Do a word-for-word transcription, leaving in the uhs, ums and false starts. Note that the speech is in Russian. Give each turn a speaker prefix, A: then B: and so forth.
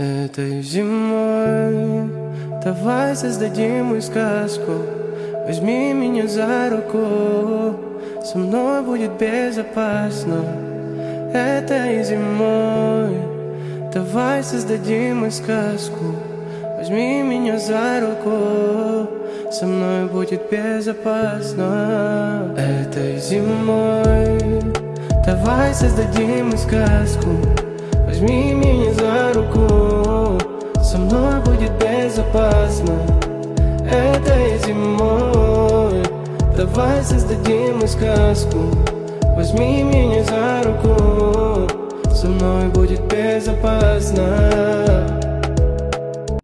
A: Этой зимой давай создадим мы сказку. Возьми меня за руку, со мной будет безопасно. Этой зимой давай создадим мы сказку. Возьми меня за руку, со мной будет безопасно. Этой зимой давай создадим мы сказку. Возьми меня за руку, со мной будет безопасно. Этой зимой давай создадим мы сказку. Возьми меня за руку, со мной будет безопасно.